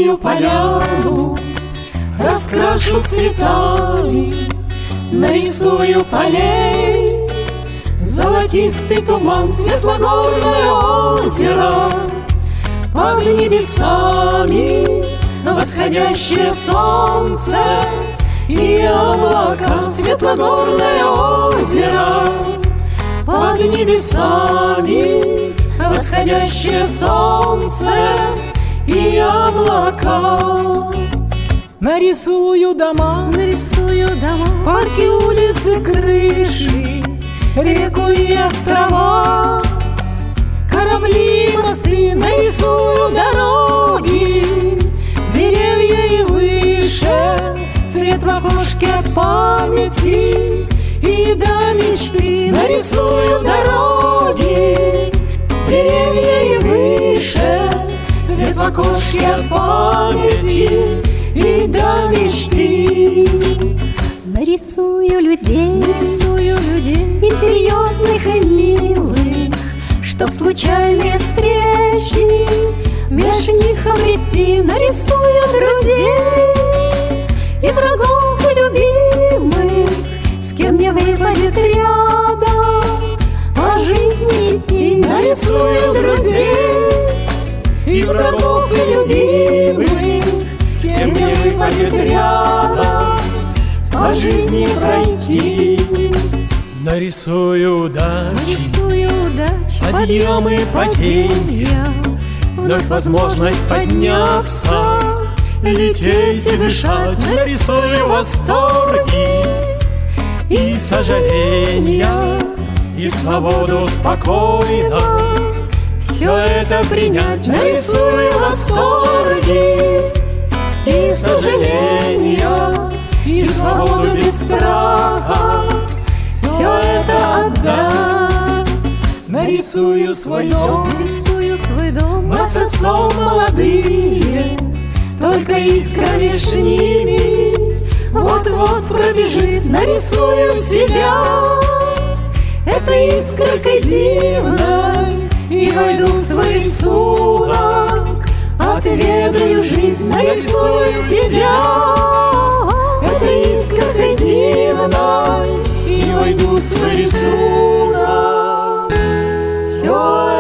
нарисую поляну, раскрашу цветами, нарисую полей, золотистый туман, светлогорное озеро, под небесами восходящее солнце и облака, светлогорное озеро, под небесами восходящее солнце и облака. Нарисую дома, парки, улицы, крыши, реку и острова, корабли, мосты, нарисую дороги, деревья и выше, свет в окошке от памяти и до мечты. Нарисую дороги, деревья и выше, свет в окошке от памяти и до мечты. Нарисую людей и серьезных, и милых, чтоб случайные встречи меж них обрести. Нарисую друзей и врагов, и любимых, с кем мне выпадет рядом по жизни идти. Нарисую друзей и врагов, и любимых, с кем мне выпадет рядом по жизни пройти. Нарисую удачи, подъемы, падения, вновь возможность подняться, лететь и дышать. Нарисую восторги и сожаления, и свободу спокойно все это принять. Нарисую восторги и сожаления, и свободу без страха все это отдать. Нарисую свой дом, мать с отцом молодые, только искра меж ними вот-вот пробежит. Нарисую себя этой искоркой дивной и войду в свой рисунок, отведаю жизнь. Нарисую себя этой искоркой дивной и войду в свой рисунок. Все